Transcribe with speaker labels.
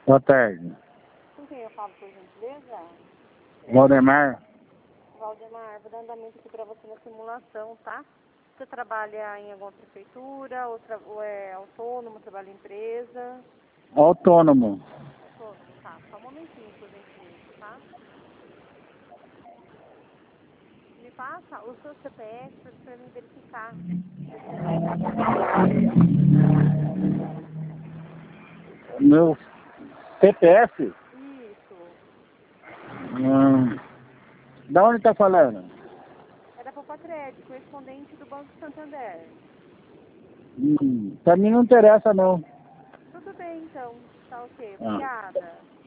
Speaker 1: Boa tarde.
Speaker 2: Com quem eu falo, por gentileza?
Speaker 1: Valdemar?
Speaker 2: Valdemar, vou dar andamento aqui para você na simulação, tá? Você trabalha em alguma prefeitura, ou é autônomo, trabalha em empresa?
Speaker 1: Autônomo.
Speaker 2: Autônomo, tá. Só um momentinho, por gentileza, tá? Me passa o seu CPF para me verificar.
Speaker 1: Meu CPF?
Speaker 2: Isso.
Speaker 1: Da onde tá falando?
Speaker 2: É da Popatred, correspondente do Banco Santander.
Speaker 1: Pra mim não interessa não.
Speaker 2: Tudo bem, então. Tá ok.
Speaker 1: Ah.
Speaker 2: Obrigada.